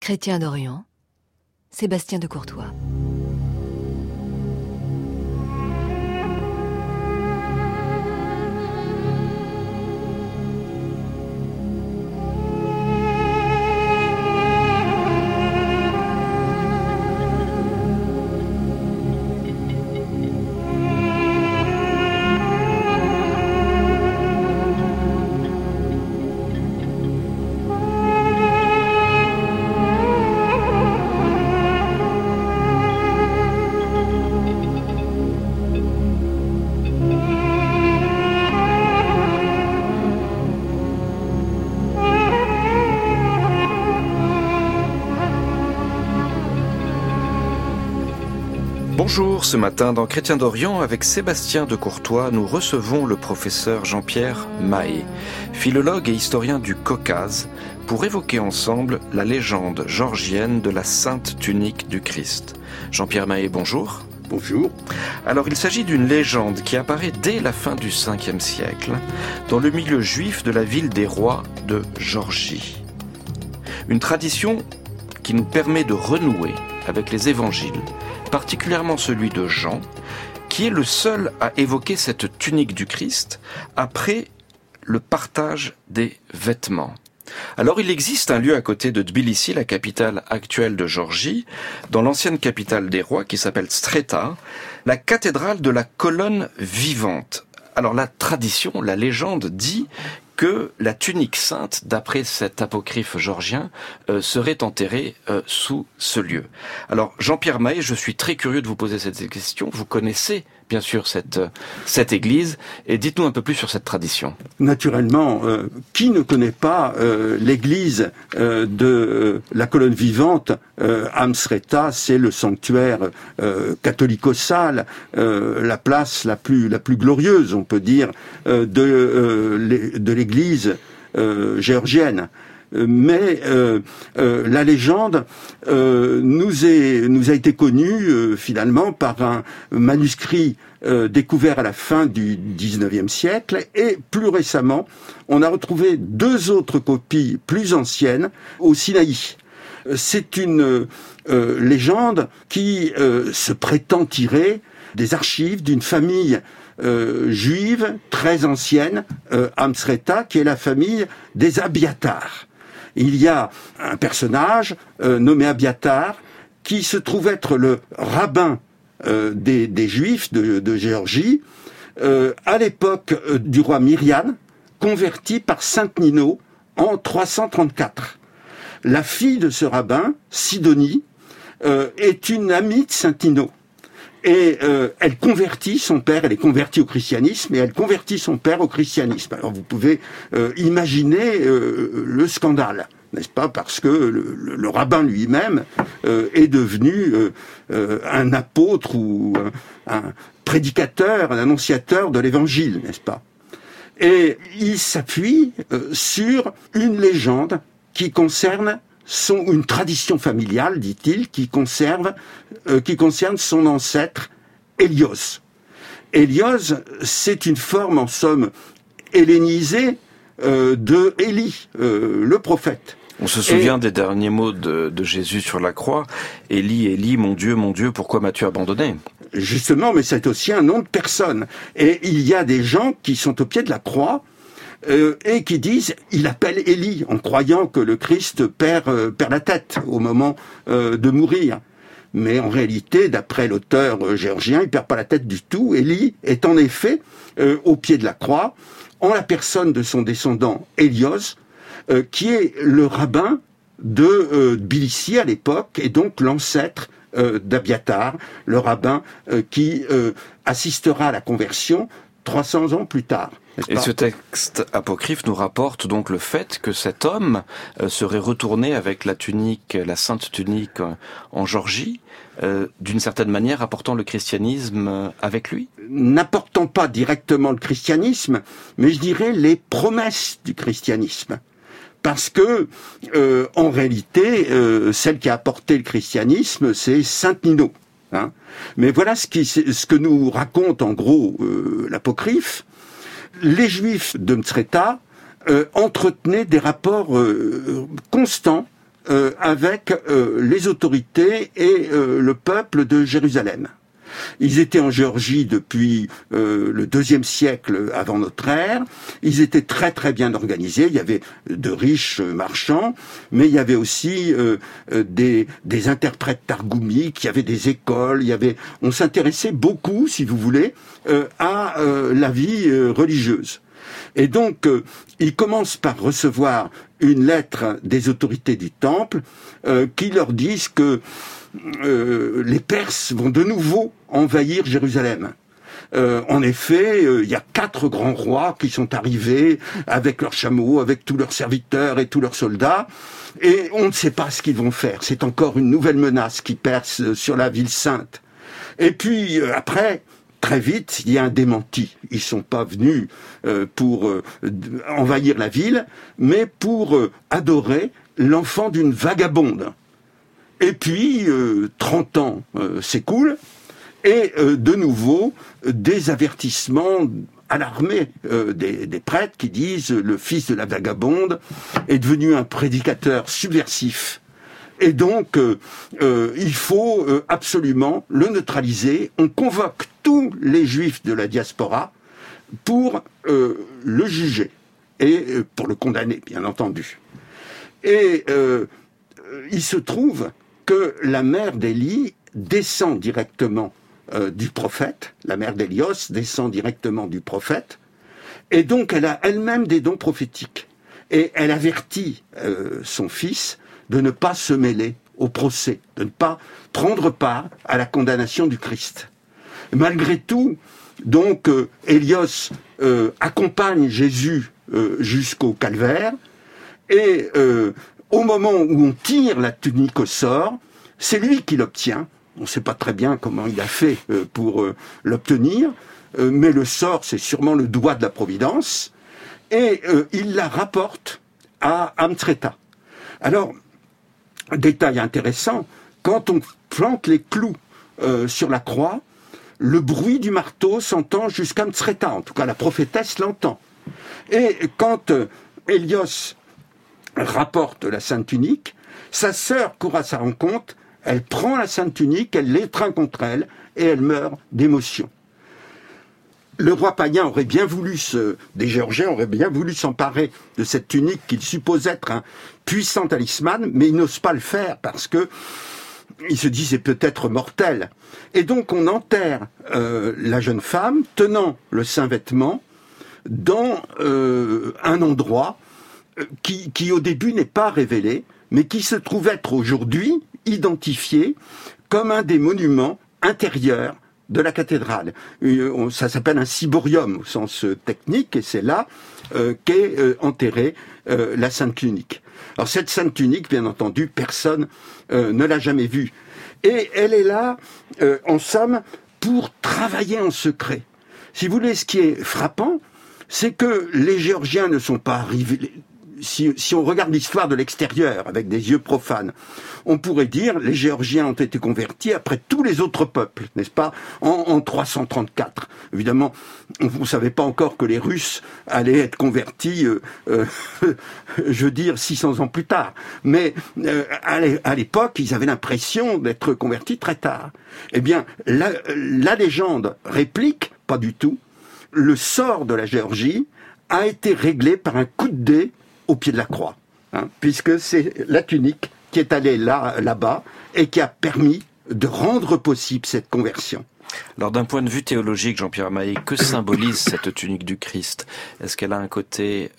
Chrétien d'Orient, Sébastien de Courtois. Bonjour, ce matin dans Chrétien d'Orient avec Sébastien de Courtois, nous recevons le professeur Jean-Pierre Mahé, philologue et historien du Caucase, pour évoquer ensemble la légende georgienne de la Sainte Tunique du Christ. Jean-Pierre Mahé, bonjour. Bonjour. Alors il s'agit d'une légende qui apparaît dès la fin du 5e siècle dans le milieu juif de la ville des rois de Géorgie. Une tradition qui nous permet de renouer avec les évangiles, particulièrement celui de Jean, qui est le seul à évoquer cette tunique du Christ après le partage des vêtements. Alors il existe un lieu à côté de Tbilissi, la capitale actuelle de Géorgie, dans l'ancienne capitale des rois, qui s'appelle Streta, la cathédrale de la colonne vivante. Alors la tradition, la légende dit que la tunique sainte, d'après cet apocryphe georgien, serait enterrée sous ce lieu. Alors Jean-Pierre Mahé, je suis très curieux de vous poser cette question. Vous connaissez bien sûr cette église, et dites-nous un peu plus sur cette Naturellement, qui ne connaît pas l'église de la colonne vivante Am Sreta, c'est le sanctuaire catholicosal, la place la plus glorieuse, on peut dire, de l'église géorgienne. Mais la légende nous a été connue finalement par un manuscrit découvert à la fin du 19e siècle, et plus récemment, on a retrouvé 2 autres copies plus anciennes au Sinaï. C'est une légende qui se prétend tirer des archives d'une famille juive très ancienne, Am Sreta, qui est la famille des Abiatar. Il y a un personnage nommé Abiatar qui se trouve être le rabbin des Juifs de Géorgie à l'époque du roi Myrian, converti par Sainte Nino en 334. La fille de ce rabbin, Sidonie, est une amie de Sainte Nino. Et elle convertit son père, elle est convertie au christianisme, et elle convertit son père au christianisme. Alors vous pouvez imaginer le scandale, n'est-ce pas, parce que le rabbin lui-même est devenu un apôtre ou un prédicateur, un annonciateur de l'évangile, n'est-ce pas. Et il s'appuie sur une légende qui concerne une tradition familiale, dit-il, qui concerne son ancêtre Hélios. Hélios, c'est une forme, en somme, hellénisée de Élie, le prophète. On se souvient des derniers mots de Jésus sur la croix. « Élie, Élie, mon Dieu, pourquoi m'as-tu abandonné ?» Justement, mais c'est aussi un nom de personne. Et il y a des gens qui sont au pied de la croix, et qui disent, il appelle Élie, en croyant que le Christ perd la tête au moment de mourir. Mais en réalité, d'après l'auteur géorgien, il perd pas la tête du tout. Élie est en effet au pied de la croix, en la personne de son descendant Hélios, qui est le rabbin de Tbilissi à l'époque, et donc l'ancêtre d'Abiatar, le rabbin qui assistera à la conversion 300 ans plus tard. Et ce texte apocryphe nous rapporte donc le fait que cet homme serait retourné avec la tunique, la sainte tunique en Géorgie, d'une certaine manière apportant le christianisme avec lui. N'apportant pas directement le christianisme, mais je dirais les promesses du christianisme. Parce que, en réalité, celle qui a apporté le christianisme, c'est Sainte Nino. Hein. Mais voilà ce que nous raconte en gros l'apocryphe. Les Juifs de Mtsreta entretenaient des rapports constants avec les autorités et le peuple de Jérusalem. Ils étaient en Géorgie depuis le IIe siècle avant notre ère. Ils étaient très très bien organisés. Il y avait de riches marchands, mais il y avait aussi des interprètes targoumiques. Il y avait des écoles. On s'intéressait beaucoup, si vous voulez, à la vie religieuse. Et donc, ils commencent par recevoir une lettre des autorités du temple qui leur disent que les Perses vont de nouveau envahir Jérusalem. En effet, il y a 4 grands rois qui sont arrivés avec leurs chameaux, avec tous leurs serviteurs et tous leurs soldats, et on ne sait pas ce qu'ils vont faire. C'est encore une nouvelle menace qui perce sur la ville sainte. Et puis après, très vite, il y a un démenti. Ils sont pas venus pour envahir la ville, mais pour adorer l'enfant d'une vagabonde. Et puis, 30 ans s'écoulent, et de nouveau, des avertissements alarmés des prêtres qui disent « le fils de la vagabonde est devenu un prédicateur subversif ». Et donc, il faut absolument le neutraliser. On convoque tous les juifs de la diaspora pour le juger et pour le condamner, bien entendu. Et il se trouve que la mère d'Élie descend directement du prophète, la mère d'Hélios descend directement du prophète, et donc elle a elle-même des dons prophétiques. Et elle avertit son fils de ne pas se mêler au procès, de ne pas prendre part à la condamnation du Christ. Malgré tout, donc, Hélios accompagne Jésus jusqu'au calvaire, et au moment où on tire la tunique au sort, c'est lui qui l'obtient. On ne sait pas très bien comment il a fait pour l'obtenir, mais le sort, c'est sûrement le doigt de la providence, et il la rapporte à Amtsreta. Alors, détail intéressant, quand on plante les clous sur la croix, le bruit du marteau s'entend jusqu'à Amtsreta, en tout cas la prophétesse l'entend. Et quand Hélios rapporte la sainte tunique, sa sœur court à sa rencontre, elle prend la sainte tunique, elle l'étreint contre elle, et elle meurt d'émotion. Le roi païen aurait bien voulu des Géorgiens auraient bien voulu s'emparer de cette tunique qu'il suppose être un puissant talisman, mais ils n'osent pas le faire parce que ils se disent c'est peut-être mortel. Et donc on enterre la jeune femme tenant le saint vêtement dans un endroit qui au début n'est pas révélé, mais qui se trouve être aujourd'hui identifié comme un des monuments intérieurs de la cathédrale. Ça s'appelle un ciborium au sens technique, et c'est là qu'est enterrée la sainte tunique. Alors cette sainte tunique, bien entendu, personne ne l'a jamais vue. Et elle est là, en somme, pour travailler en secret. Si vous voulez, ce qui est frappant, c'est que les Géorgiens ne sont pas arrivés... Si on regarde l'histoire de l'extérieur avec des yeux profanes, on pourrait dire les Géorgiens ont été convertis après tous les autres peuples, n'est-ce pas, en 334. Évidemment, vous ne savez pas encore que les Russes allaient être convertis, je veux dire, 600 ans plus tard. Mais à l'époque, ils avaient l'impression d'être convertis très tard. Eh bien, la légende réplique, pas du tout, le sort de la Géorgie a été réglé par un coup de dé au pied de la croix, puisque c'est la tunique qui est allée là-bas et qui a permis de rendre possible cette conversion. Alors d'un point de vue théologique, Jean-Pierre Maé, que symbolise cette tunique du Christ ? Est-ce qu'elle a un côté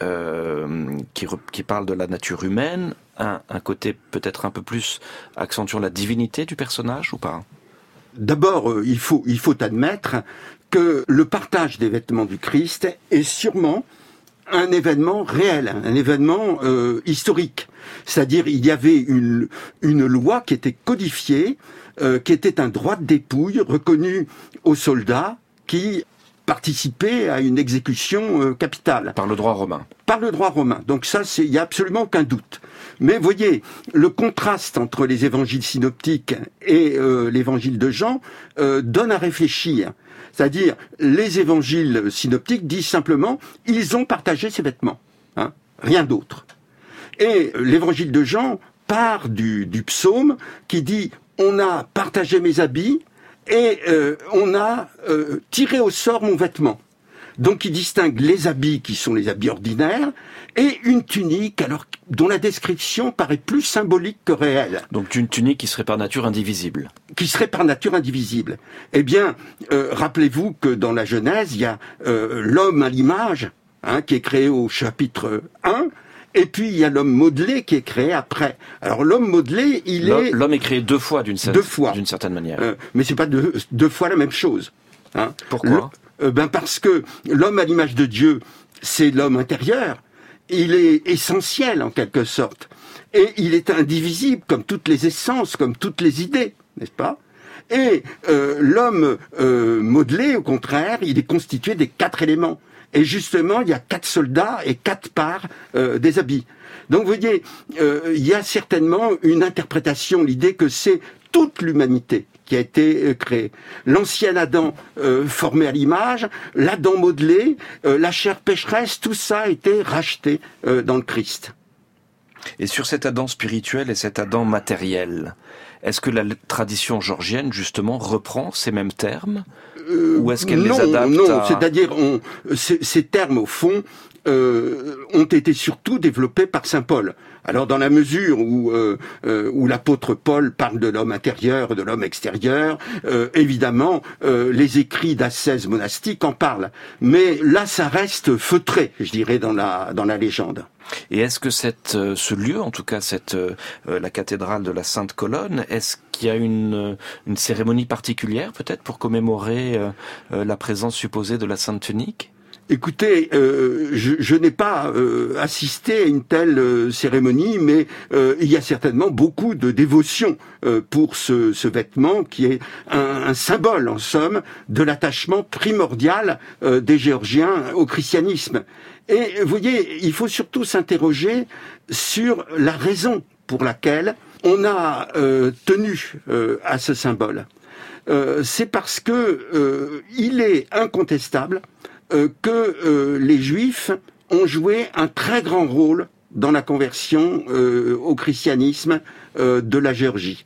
qui parle de la nature humaine, un côté peut-être un peu plus accentuant la divinité du personnage ou pas ? D'abord, il faut admettre que le partage des vêtements du Christ est sûrement un événement réel, un événement historique. C'est-à-dire, il y avait une loi qui était codifiée, qui était un droit de dépouille reconnu aux soldats qui participaient à une exécution capitale. Par le droit romain. Par le droit romain. Donc ça, il n'y a absolument aucun doute. Mais voyez, le contraste entre les évangiles synoptiques et l'évangile de Jean donne à réfléchir. C'est-à-dire, les évangiles synoptiques disent simplement « ils ont partagé ces vêtements ». Rien d'autre. Et l'évangile de Jean part du psaume qui dit « On a partagé mes habits et on a tiré au sort mon vêtement ». Donc il distingue les habits qui sont les habits ordinaires et une tunique alors dont la description paraît plus symbolique que réelle. Donc une tunique qui serait par nature indivisible. Qui serait par nature indivisible. Eh bien, rappelez-vous que dans la Genèse, il y a l'homme à l'image, qui est créé au chapitre 1, et puis il y a l'homme modelé qui est créé après. Alors l'homme modelé, L'homme est créé deux fois d'une certaine manière. Mais c'est pas deux fois la même chose. Pourquoi ? Parce que l'homme à l'image de Dieu, c'est l'homme intérieur. Il est essentiel en quelque sorte. Et il est indivisible comme toutes les essences, comme toutes les idées, n'est-ce pas ? Et l'homme modelé, au contraire, il est constitué des 4 éléments. Et justement, il y a 4 soldats et 4 parts des habits. Donc vous voyez, il y a certainement une interprétation, l'idée que c'est toute l'humanité qui a été créée. L'ancien Adam formé à l'image, l'Adam modelé, la chair pécheresse, tout ça a été racheté dans le Christ. Et sur cet Adam spirituel et cet Adam matériel, est-ce que la tradition georgienne, justement, reprend ces mêmes termes ou est-ce qu'elle les adapte Non, c'est-à-dire, ces termes, au fond, ont été surtout développés par saint Paul. Alors dans la mesure où l'apôtre Paul parle de l'homme intérieur, de l'homme extérieur, évidemment les écrits d'ascèse monastique en parlent. Mais là ça reste feutré, je dirais, dans la légende. Et est-ce que ce lieu, en tout cas la cathédrale de la Sainte Colonne, est-ce qu'il y a une cérémonie particulière peut-être pour commémorer la présence supposée de la Sainte Tunique ? Écoutez, je n'ai pas assisté à une telle cérémonie, mais il y a certainement beaucoup de dévotion pour ce vêtement qui est un symbole, en somme, de l'attachement primordial des Géorgiens au christianisme. Et vous voyez, il faut surtout s'interroger sur la raison pour laquelle on a tenu à ce symbole. C'est parce que il est incontestable que les Juifs ont joué un très grand rôle dans la conversion au christianisme de la Géorgie.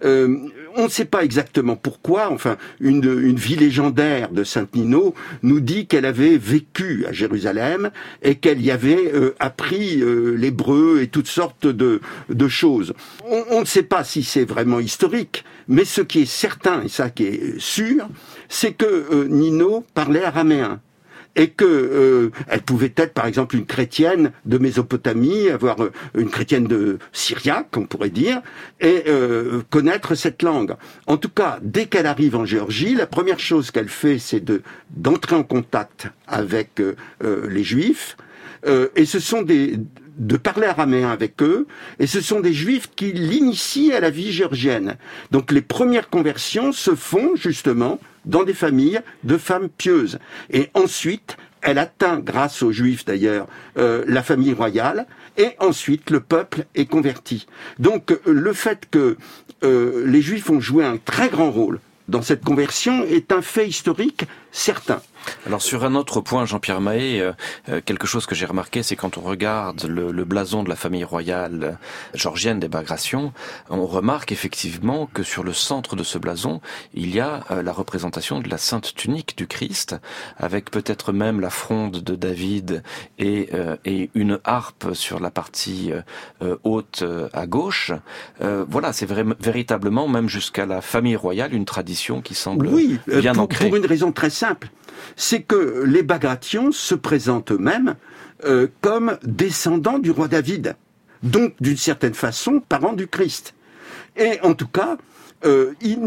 On ne sait pas exactement pourquoi. Enfin, une vie légendaire de Sainte Nino nous dit qu'elle avait vécu à Jérusalem et qu'elle y avait appris l'hébreu et toutes sortes de choses. On ne sait pas si c'est vraiment historique, mais ce qui est certain, et ça qui est sûr, c'est que Nino parlait araméen. Et que elle pouvait être, par exemple, une chrétienne de Mésopotamie, avoir une chrétienne de syriaque, on pourrait dire, et connaître cette langue. En tout cas, dès qu'elle arrive en Géorgie, la première chose qu'elle fait, c'est d'entrer en contact avec les Juifs, et ce sont de parler araméen avec eux, et ce sont des Juifs qui l'initient à la vie géorgienne. Donc les premières conversions se font justement dans des familles de femmes pieuses. Et ensuite, elle atteint, grâce aux Juifs d'ailleurs, la famille royale, et ensuite le peuple est converti. Donc le fait que les Juifs ont joué un très grand rôle dans cette conversion est un fait historique certain. Alors sur un autre point, Jean-Pierre Mahé, quelque chose que j'ai remarqué, c'est quand on regarde le blason de la famille royale georgienne des Bagrations, on remarque effectivement que sur le centre de ce blason, il y a la représentation de la Sainte Tunique du Christ, avec peut-être même la fronde de David et une harpe sur la partie haute à gauche. Voilà, c'est véritablement, même jusqu'à la famille royale, une tradition qui semble bien ancrée. Pour une raison très simple. C'est que les Bagratians se présentent eux-mêmes comme descendants du roi David, donc d'une certaine façon parents du Christ. Et en tout cas, ils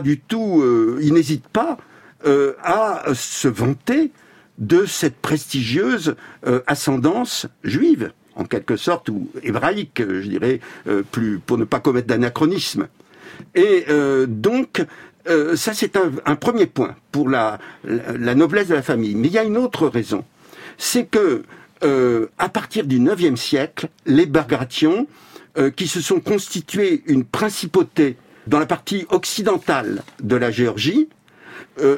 n'hésitent pas à se vanter de cette prestigieuse ascendance juive, en quelque sorte, ou hébraïque, je dirais, pour ne pas commettre d'anachronisme. Et donc, ça c'est un premier point pour la noblesse de la famille. Mais il y a une autre raison, c'est que à partir du IXe siècle, les Bagratians, qui se sont constitués une principauté dans la partie occidentale de la Géorgie,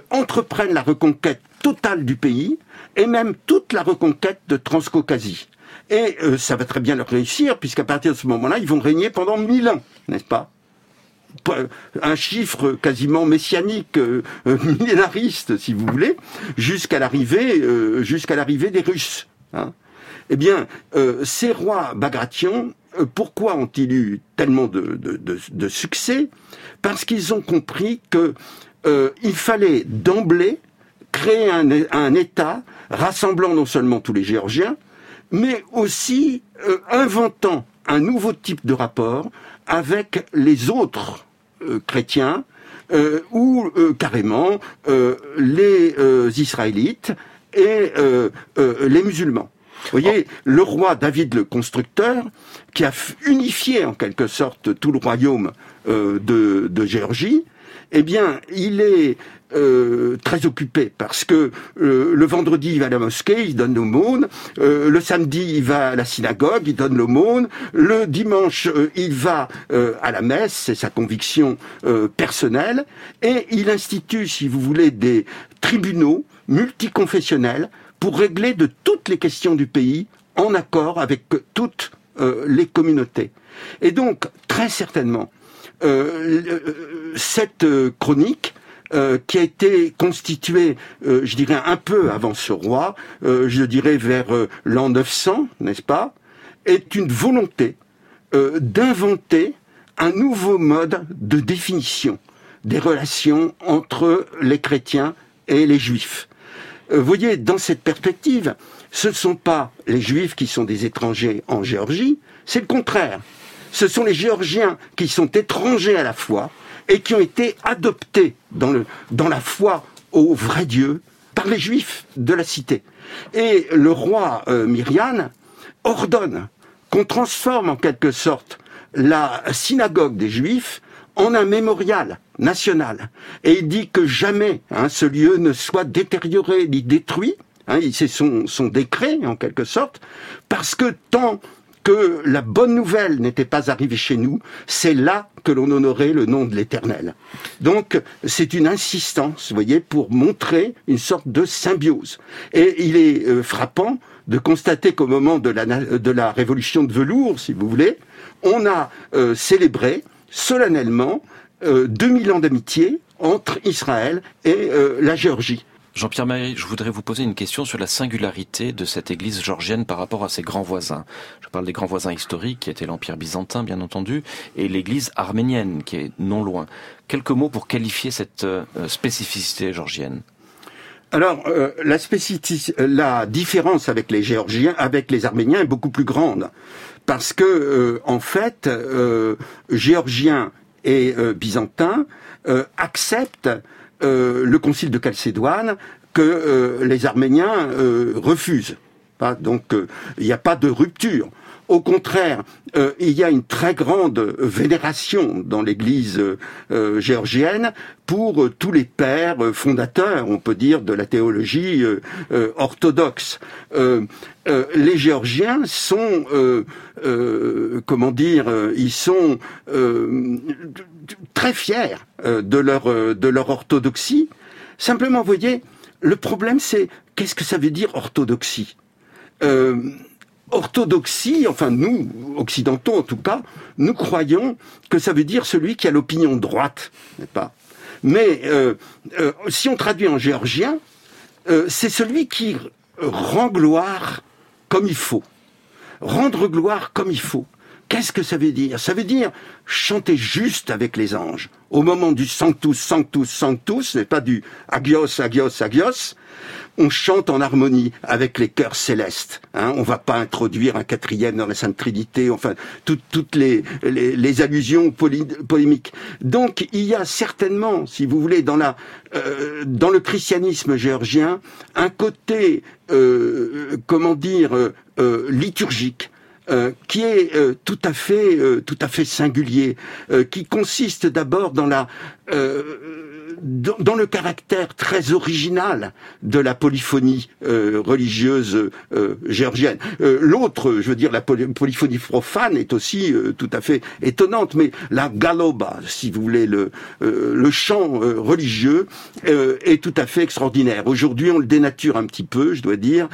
entreprennent la reconquête totale du pays et même toute la reconquête de Transcaucasie. Et ça va très bien leur réussir, puisqu'à partir de ce moment-là, ils vont régner pendant 1000 ans, n'est-ce pas? Un chiffre quasiment messianique, millénariste, si vous voulez, jusqu'à l'arrivée des Russes. Hein. Eh bien, ces rois bagratians, pourquoi ont-ils eu tellement de succès? Parce qu'ils ont compris que il fallait d'emblée créer un État rassemblant non seulement tous les Géorgiens, mais aussi inventant un nouveau type de rapport avec les autres chrétiens ou carrément les Israélites et les musulmans. Vous voyez, le roi David le Constructeur, qui a unifié en quelque sorte tout le royaume de Géorgie, eh bien, il est très occupé parce que le vendredi il va à la mosquée, il donne l'aumône, le samedi il va à la synagogue, il donne l'aumône, le dimanche il va à la messe, c'est sa conviction personnelle, et il institue, si vous voulez, des tribunaux multiconfessionnels pour régler de toutes les questions du pays en accord avec toutes les communautés. Et donc, très certainement, cette chronique qui a été constituée, je dirais, un peu avant ce roi, je dirais vers l'an 900, n'est-ce pas, est une volonté d'inventer un nouveau mode de définition des relations entre les chrétiens et les juifs. Vous voyez, dans cette perspective, ce ne sont pas les juifs qui sont des étrangers en Géorgie, c'est le contraire. Ce sont les Géorgiens qui sont étrangers à la foi et qui ont été adoptés dans la foi au vrai Dieu par les Juifs de la cité. Et le roi Myrian ordonne qu'on transforme en quelque sorte la synagogue des Juifs en un mémorial national. Et il dit que jamais ce lieu ne soit détérioré ni détruit. C'est son décret en quelque sorte, parce que tant que la bonne nouvelle n'était pas arrivée chez nous, c'est là que l'on honorait le nom de l'Éternel. Donc, c'est une insistance, vous voyez, pour montrer une sorte de symbiose. Et il est frappant de constater qu'au moment de la révolution de velours, si vous voulez, on a célébré solennellement 2000 ans d'amitié entre Israël et la Géorgie. Jean-Pierre Maé, je voudrais vous poser une question sur la singularité de cette église georgienne par rapport à ses grands voisins. Je parle des grands voisins historiques, qui étaient l'Empire byzantin, bien entendu, et l'église arménienne, qui est non loin. Quelques mots pour qualifier cette spécificité georgienne. Alors, la différence avec les Géorgiens, avec les Arméniens, est beaucoup plus grande. Parce que, en fait, Géorgiens et Byzantins acceptent le concile de Chalcédoine que les Arméniens refusent. Donc il n'y a pas de rupture. Au contraire, il y a une très grande vénération dans l'Église géorgienne pour tous les pères fondateurs, on peut dire, de la théologie orthodoxe. Les Géorgiens sont, ils sont très fiers de leur orthodoxie. Simplement, vous voyez, le problème c'est, qu'est-ce que ça veut dire orthodoxie ? Orthodoxie, enfin nous, occidentaux en tout cas, nous croyons que ça veut dire celui qui a l'opinion droite, n'est-ce pas ? Mais si on traduit en géorgien, c'est celui qui rend gloire comme il faut. Rendre gloire comme il faut. Qu'est-ce que ça veut dire ? Ça veut dire chanter juste avec les anges. Au moment du Sanctus, Sanctus, Sanctus, ce n'est pas du Agios, Agios, Agios. On chante en harmonie avec les chœurs célestes. On va pas introduire un quatrième dans la Sainte Trinité, enfin toutes les allusions polémiques. Donc il y a certainement, si vous voulez, dans le christianisme géorgien, un côté, liturgique, qui est tout à fait singulier, qui consiste d'abord dans dans le caractère très original de la polyphonie religieuse géorgienne. L'autre, je veux dire, la polyphonie profane est aussi tout à fait étonnante, mais la galoba, si vous voulez, le chant religieux est tout à fait extraordinaire. Aujourd'hui, on le dénature un petit peu, je dois dire,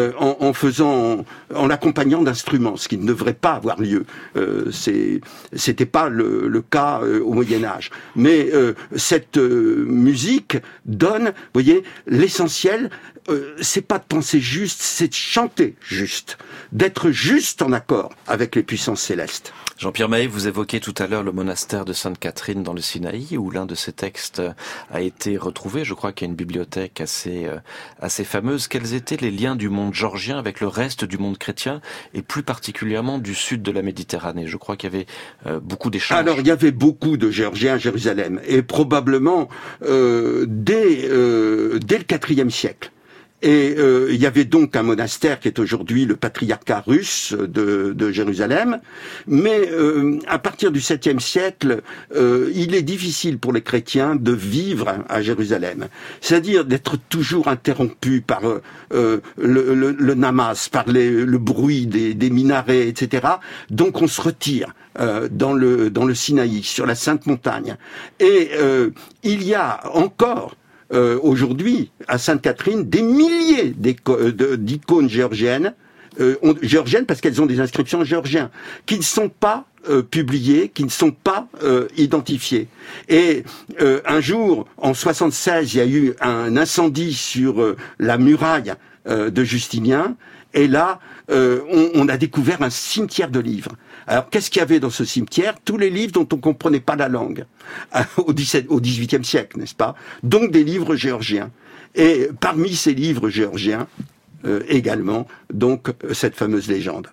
en l'accompagnant d'instruments, ce qui ne devrait pas avoir lieu. C'était pas le cas au Moyen-Âge. Mais cette musique donne, vous voyez, l'essentiel, c'est pas de penser juste, c'est de chanter juste, d'être juste en accord avec les puissances célestes. Jean-Pierre Mahé, vous évoquiez tout à l'heure le monastère de Sainte-Catherine dans le Sinaï, où l'un de ses textes a été retrouvé. Je crois qu'il y a une bibliothèque assez fameuse. Quels étaient les liens du monde georgien avec le reste du monde chrétien, et plus particulièrement du sud de la Méditerranée? Je crois qu'il y avait beaucoup d'échanges. Alors, il y avait beaucoup de Géorgiens à Jérusalem, et probablement dès le IVe siècle. Et il y avait donc un monastère qui est aujourd'hui le patriarcat russe de Jérusalem, mais à partir du 7e siècle, il est difficile pour les chrétiens de vivre à Jérusalem, c'est-à-dire d'être toujours interrompu par le namas, par le bruit des minarets, etc. Donc on se retire dans le Sinaï, sur la Sainte Montagne. Et il y a encore aujourd'hui, à Sainte-Catherine, des milliers d'icônes géorgiennes, parce qu'elles ont des inscriptions en géorgien, qui ne sont pas publiées, qui ne sont pas identifiées. Et un jour, en 76, il y a eu un incendie sur la muraille de Justinien, et là, on a découvert un cimetière de livres. Alors, qu'est-ce qu'il y avait dans ce cimetière? Tous les livres dont on comprenait pas la langue, au XVIIIe siècle, n'est-ce pas? Donc des livres géorgiens. Et parmi ces livres géorgiens, également, donc, cette fameuse légende.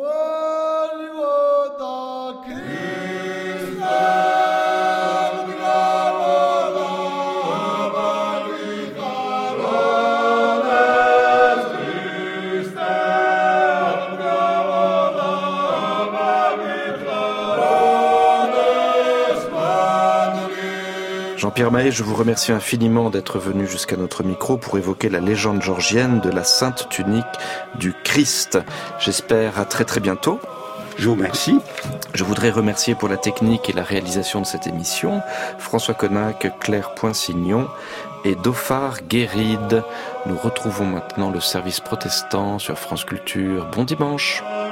Jean-Pierre Mahé, je vous remercie infiniment d'être venu jusqu'à notre micro pour évoquer la légende georgienne de la Sainte Tunique du Christ. J'espère à très très bientôt. Je vous remercie. Je voudrais remercier pour la technique et la réalisation de cette émission François Connac, Claire Poinsignon et Dauphard Guéride. Nous retrouvons maintenant le service protestant sur France Culture. Bon dimanche.